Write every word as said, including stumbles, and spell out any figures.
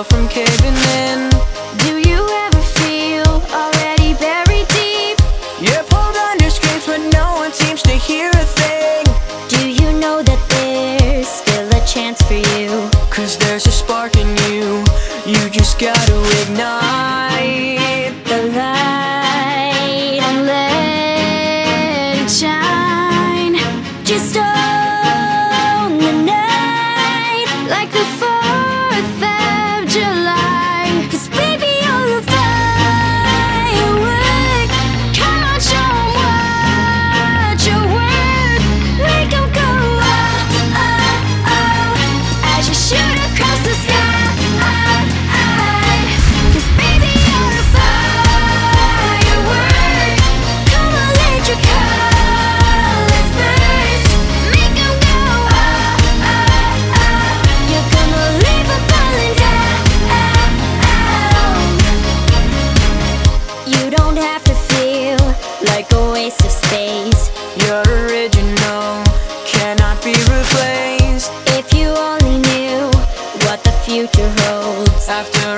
yourself from caving in. Do you ever feel already buried deep? You're pulled under screams but no one seems to hear a thing. Do you know that there's still a chance for you? Cause there's a spark in you, you just gotta ignite the light and let it shine. Just own the night like the fourth of July. Cause baby, you're a firework. Come on, show 'em what you're worth. Make 'em go oh, oh, oh, as you shoot across the sky. Cause baby, you're a firework. Come on, let your colors burst. Make 'em go oh, oh, oh. You're gonna leave a falling down. You don't have to feel like a waste of space. You're original, cannot be replaced. If you only knew what the future holds. After